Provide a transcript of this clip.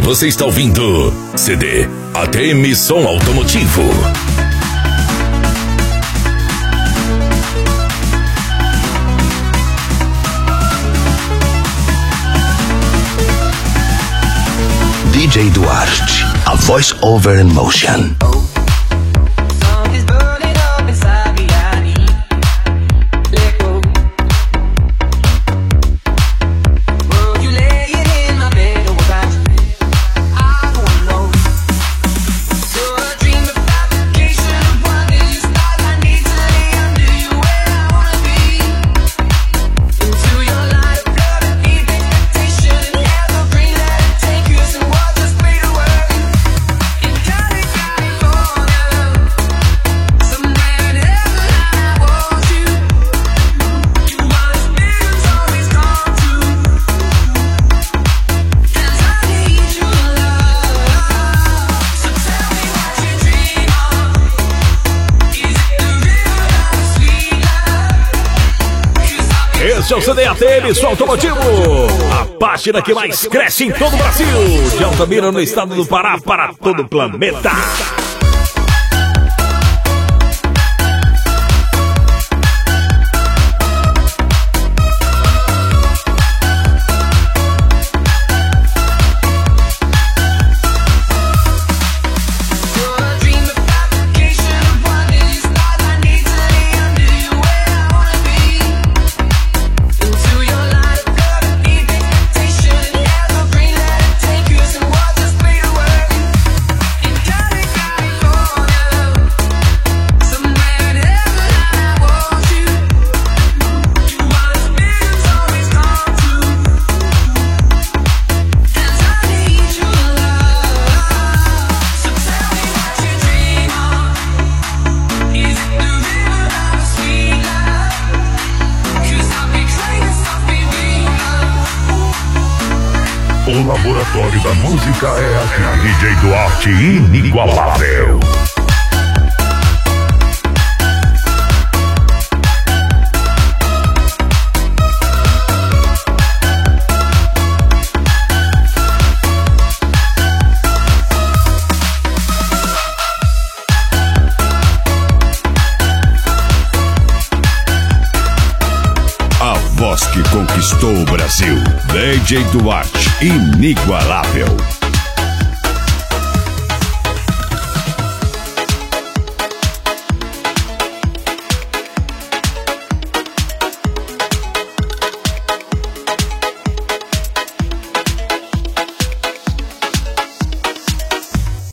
Você está ouvindo CD ATM Som Automotivo. DJ Duarte, a voice over in motion. Esse é o CD ATM Som Automotivo, a página que mais cresce em todo o Brasil, de Altamira, no estado do Pará, para todo o planeta. O laboratório da música é aqui. DJ Duarte inigualável. A voz que conquistou o Brasil. DJ Duarte inigualável.